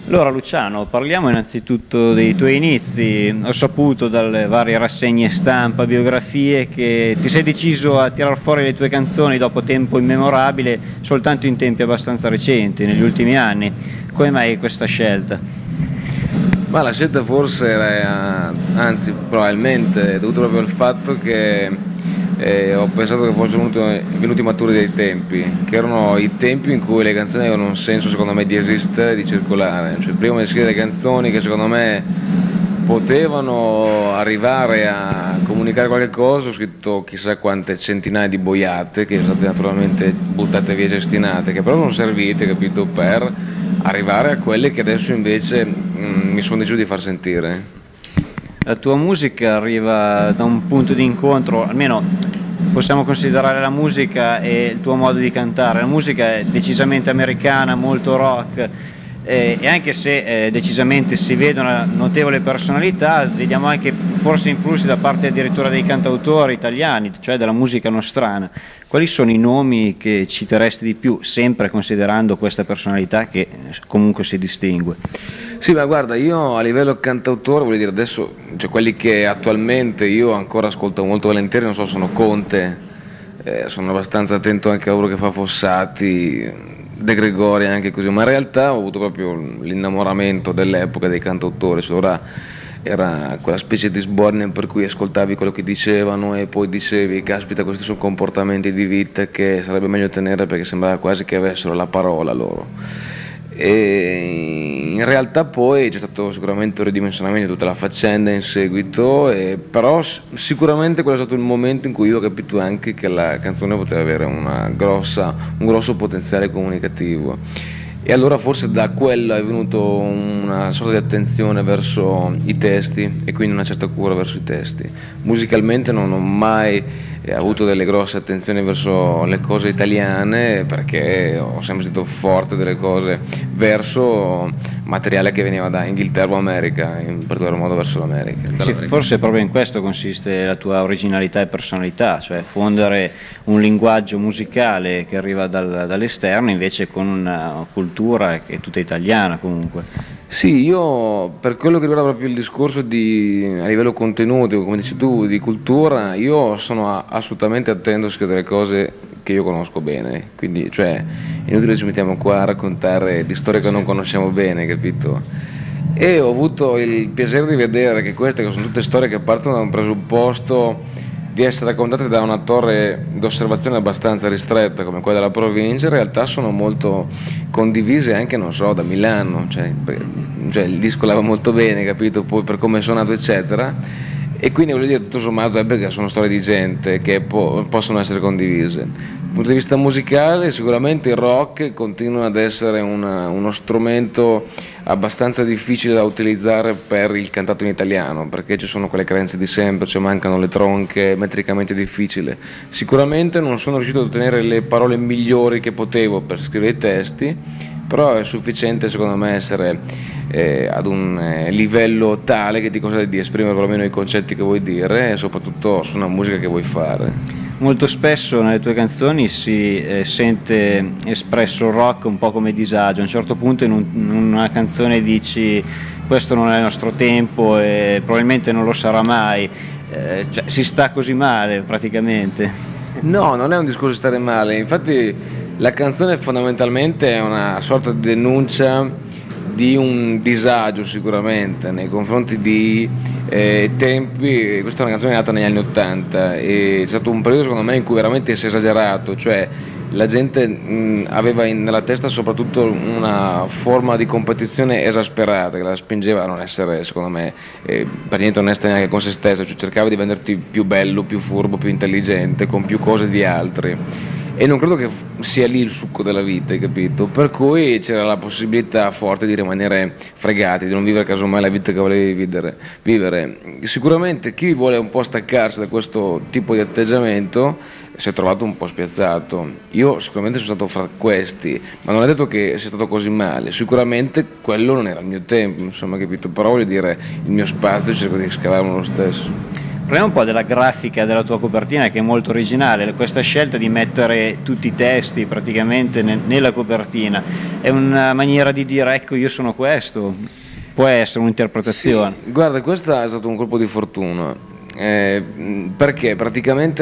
Allora Luciano, parliamo innanzitutto dei tuoi inizi. Ho saputo dalle varie rassegne stampa, biografie, che ti sei deciso a tirar fuori le tue canzoni dopo tempo immemorabile, soltanto in tempi abbastanza recenti, negli ultimi anni. Come mai questa scelta? Ma la scelta forse era, anzi probabilmente è dovuta proprio al fatto che ho pensato che fossero venuti maturi dei tempi, che erano i tempi in cui le canzoni avevano un senso secondo me di esistere e di circolare. Cioè prima di scrivere canzoni che secondo me potevano arrivare a comunicare qualche cosa, ho scritto chissà quante centinaia di boiate che sono state naturalmente buttate via, cestinate, che però sono servite, capito, per arrivare a quelle che adesso invece mi sono deciso di far sentire. La tua musica arriva da un punto di incontro, almeno possiamo considerare la musica e il tuo modo di cantare. La musica è decisamente americana, molto rock, e anche se decisamente si vede una notevole personalità, vediamo anche forse influssi da parte addirittura dei cantautori italiani, cioè della musica nostrana. Quali sono i nomi che citeresti di più, sempre considerando questa personalità che comunque si distingue? Sì, ma guarda, io a livello cantautore, voglio dire, adesso, cioè quelli che attualmente io ancora ascolto molto volentieri, non so, sono Conte, sono abbastanza attento anche a lavoro che fa Fossati, De Gregori, anche così, ma in realtà ho avuto proprio l'innamoramento dell'epoca dei cantautori, cioè ora era quella specie di sbornia per cui ascoltavi quello che dicevano e poi dicevi, caspita, questi sono comportamenti di vita che sarebbe meglio tenere perché sembrava quasi che avessero la parola loro. E in realtà poi c'è stato sicuramente un ridimensionamento di tutta la faccenda in seguito, però sicuramente quello è stato il momento in cui io ho capito anche che la canzone poteva avere un grosso potenziale comunicativo. E allora forse da quello è venuto una sorta di attenzione verso i testi e quindi una certa cura verso i testi. Musicalmente non ho mai avuto delle grosse attenzioni verso le cose italiane perché ho sempre sentito forte delle cose verso materiale che veniva da Inghilterra o America, in particolar modo verso l'America. Sì, forse proprio in questo consiste la tua originalità e personalità, cioè fondere un linguaggio musicale che arriva dall'esterno invece con una cultura che è tutta italiana comunque. Sì, io per quello che riguarda proprio il discorso a livello contenuti, come dici tu, di cultura, io sono assolutamente attento a scrivere cose che io conosco bene, quindi cioè è inutile che ci mettiamo qua a raccontare di storie che non conosciamo bene, capito? E ho avuto il piacere di vedere che queste che sono tutte storie che partono da un presupposto di essere raccontate da una torre d'osservazione abbastanza ristretta come quella della provincia, in realtà sono molto condivise anche, non so, da Milano, cioè il disco lava molto bene, capito? Poi per come è suonato, eccetera. E quindi voglio dire, tutto sommato è perché sono storie di gente che possono essere condivise. Dal punto di vista musicale, sicuramente il rock continua ad essere uno strumento abbastanza difficile da utilizzare per il cantato in italiano, perché ci sono quelle carenze di sempre, cioè mancano le tronche, metricamente difficile. Sicuramente non sono riuscito ad ottenere le parole migliori che potevo per scrivere i testi, però è sufficiente secondo me essere ad un livello tale che ti consente di esprimere perlomeno i concetti che vuoi dire e soprattutto su una musica che vuoi fare. Molto spesso nelle tue canzoni si sente espresso il rock un po' come disagio, a un certo punto in una canzone dici questo non è il nostro tempo e probabilmente non lo sarà mai, cioè, si sta così male praticamente. No, non è un discorso di stare male, infatti la canzone fondamentalmente è una sorta di denuncia di un disagio sicuramente nei confronti di tempi, questa è una canzone nata negli anni '80 e c'è stato un periodo secondo me in cui veramente si è esagerato, cioè la gente aveva nella testa soprattutto una forma di competizione esasperata che la spingeva a non essere secondo me per niente onesta neanche con se stessa, cioè cercava di venderti più bello, più furbo, più intelligente, con più cose di altri. E non credo che sia lì il succo della vita, hai capito? Per cui c'era la possibilità forte di rimanere fregati, di non vivere casomai la vita che volevi vivere. Sicuramente chi vuole un po' staccarsi da questo tipo di atteggiamento si è trovato un po' spiazzato. Io sicuramente sono stato fra questi, ma non è detto che sia stato così male. Sicuramente quello non era il mio tempo, insomma, capito? Però voglio dire, il mio spazio cerco di scavarlo lo stesso. Parliamo un po' della grafica della tua copertina, che è molto originale. Questa scelta di mettere tutti i testi praticamente nella copertina è una maniera di dire ecco io sono questo, può essere un'interpretazione. Sì, guarda, questo è stato un colpo di fortuna, perché praticamente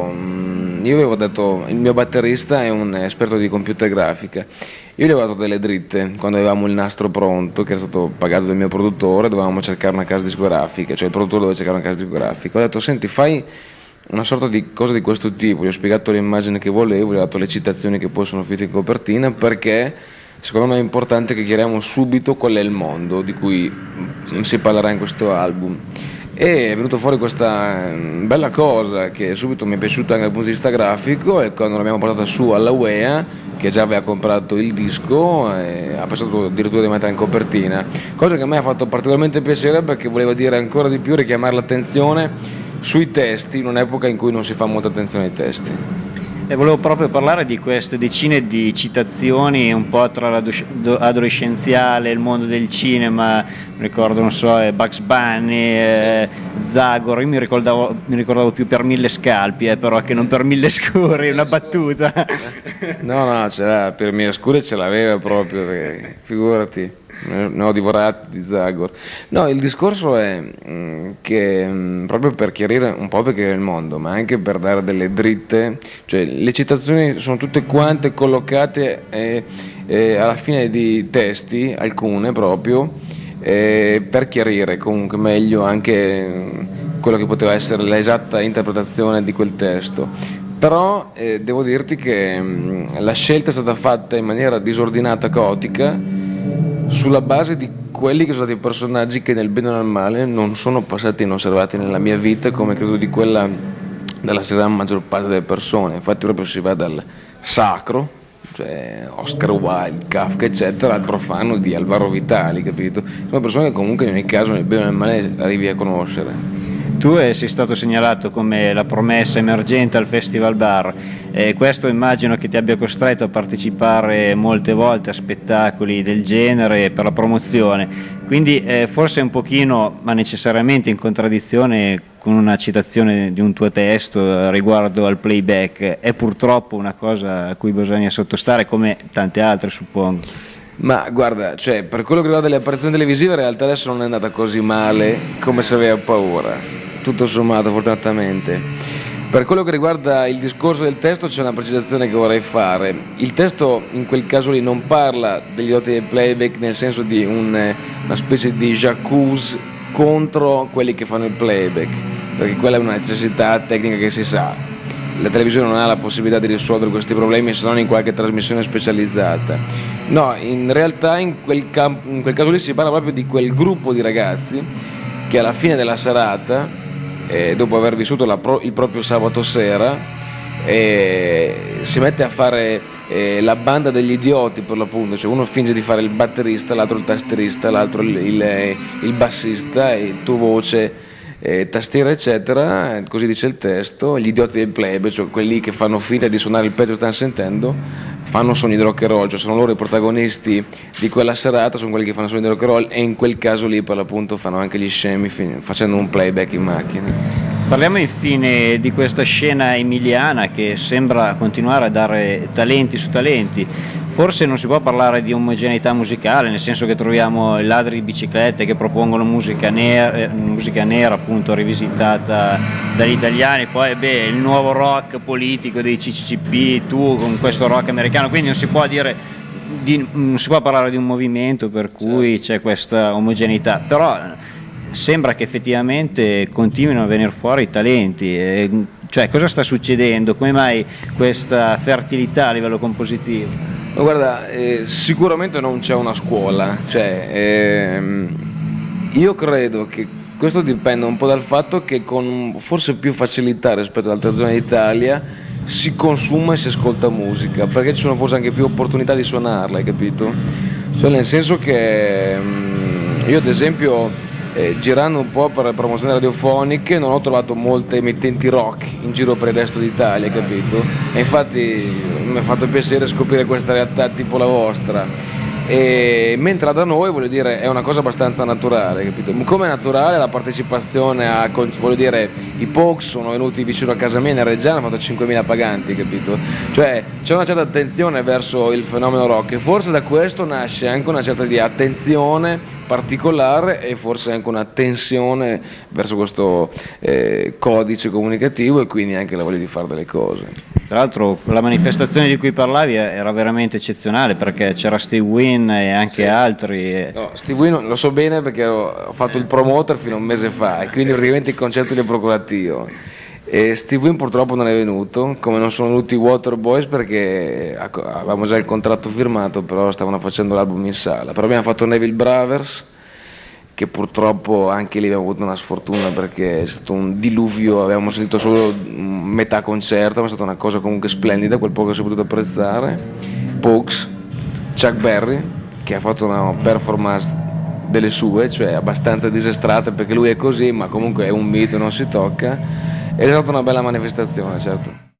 io avevo detto, il mio batterista è un esperto di computer grafica, io gli avevo dato delle dritte quando avevamo il nastro pronto, che era stato pagato dal mio produttore, dovevamo cercare una casa discografica, cioè il produttore doveva cercare una casa discografica. Ho detto, senti, fai una sorta di cosa di questo tipo, gli ho spiegato l'immagine che volevo, gli ho dato le citazioni che poi sono finite in copertina, perché secondo me è importante che chiariamo subito qual è il mondo di cui si parlerà in questo album. E è venuto fuori questa bella cosa che subito mi è piaciuta anche dal punto di vista grafico, e quando l'abbiamo portata su alla UEA, che già aveva comprato il disco, ha pensato addirittura di mettere in copertina, cosa che a me ha fatto particolarmente piacere perché voleva dire ancora di più, richiamare l'attenzione sui testi in un'epoca in cui non si fa molta attenzione ai testi. E volevo proprio parlare di queste decine di citazioni un po' tra l'adolescenziale e il mondo del cinema, mi ricordo, non so, Bugs Bunny, Zagor, io mi ricordavo più per Mille Scalpi, però che non per Mille Scuri, una battuta. No, per Mille Scuri ce l'aveva proprio, figurati, ne ho divorati di Zagor. No, il discorso è che proprio per chiarire un po', per chiarire il mondo, ma anche per dare delle dritte, cioè le citazioni sono tutte quante collocate alla fine di testi, alcune proprio, per chiarire comunque meglio anche quello che poteva essere l'esatta interpretazione di quel testo. Però devo dirti che la scelta è stata fatta in maniera disordinata, caotica, sulla base di quelli che sono stati personaggi che nel bene o nel male non sono passati inosservati nella mia vita, come credo di quella della stragrande maggior parte delle persone. Infatti proprio si va dal sacro, cioè Oscar Wilde, Kafka eccetera, al profano di Alvaro Vitali, capito? Sono persone che comunque in ogni caso nel bene o nel male arrivi a conoscere. Tu sei stato segnalato come la promessa emergente al Festival Bar, questo immagino che ti abbia costretto a partecipare molte volte a spettacoli del genere per la promozione, quindi forse un pochino, ma necessariamente in contraddizione con una citazione di un tuo testo riguardo al playback, è purtroppo una cosa a cui bisogna sottostare come tante altre, suppongo. Ma guarda, cioè, per quello che riguarda le apparizioni televisive, in realtà adesso non è andata così male come si aveva paura, tutto sommato, fortunatamente. Per quello che riguarda il discorso del testo, c'è una precisazione che vorrei fare. Il testo in quel caso lì non parla degli doti del playback nel senso di una specie di j'accuse contro quelli che fanno il playback, perché quella è una necessità tecnica che si sa. La televisione non ha la possibilità di risolvere questi problemi se non in qualche trasmissione specializzata. No, in realtà in quel caso lì si parla proprio di quel gruppo di ragazzi che alla fine della serata, dopo aver vissuto il proprio sabato sera, si mette a fare la banda degli idioti, per l'appunto, cioè uno finge di fare il batterista, l'altro il tastierista, l'altro il bassista e tu voce, tastiera eccetera, così dice il testo. Gli idioti del plebe, cioè quelli che fanno finta di suonare il pezzo che stanno sentendo, fanno sogni di rock and roll, cioè sono loro i protagonisti di quella serata, sono quelli che fanno sogni di rock and roll, e in quel caso lì per l'appunto fanno anche gli scemi facendo un playback in macchina. Parliamo infine di questa scena emiliana che sembra continuare a dare talenti su talenti. Forse non si può parlare di omogeneità musicale, nel senso che troviamo i ladri di biciclette che propongono musica nera appunto rivisitata dagli italiani, poi il nuovo rock politico dei CCCP, tu con questo rock americano, quindi non si può non si può parlare di un movimento per cui c'è questa omogeneità, però sembra che effettivamente continuino a venire fuori i talenti, cioè cosa sta succedendo? Come mai questa fertilità a livello compositivo? Ma guarda, sicuramente non c'è una scuola, cioè, io credo che questo dipenda un po' dal fatto che con forse più facilità rispetto ad altre zone d'Italia si consuma e si ascolta musica, perché ci sono forse anche più opportunità di suonarla, hai capito? Cioè nel senso che io ad esempio girando un po' per le promozioni radiofoniche non ho trovato molte emittenti rock in giro per il resto d'Italia, capito? E infatti mi ha fatto piacere scoprire questa realtà tipo la vostra. E mentre da noi, voglio dire, è una cosa abbastanza naturale, capito? Come è naturale la partecipazione a, voglio dire, i Pox sono venuti vicino a casa mia in Reggiana, hanno fatto 5.000 paganti, capito? Cioè c'è una certa attenzione verso il fenomeno rock e forse da questo nasce anche una certa di attenzione particolare e forse anche una tensione verso questo codice comunicativo e quindi anche la voglia di fare delle cose. Tra l'altro la manifestazione di cui parlavi era veramente eccezionale perché c'era Steve Wynn e anche Sì. altri. No, Steve Wynn lo so bene perché ho fatto il promoter fino a un mese fa e quindi praticamente il concerto li ho procurato io. E Steve Wynn purtroppo non è venuto, come non sono venuti i Waterboys perché avevamo già il contratto firmato, però stavano facendo l'album in sala. Però abbiamo fatto Neville Brothers, che purtroppo anche lì abbiamo avuto una sfortuna perché è stato un diluvio, avevamo sentito solo metà concerto, ma è stata una cosa comunque splendida, quel poco che si è potuto apprezzare. Pogues, Chuck Berry, che ha fatto una performance delle sue, cioè abbastanza disastrate perché lui è così, ma comunque è un mito, non si tocca, ed è stata una bella manifestazione, certo.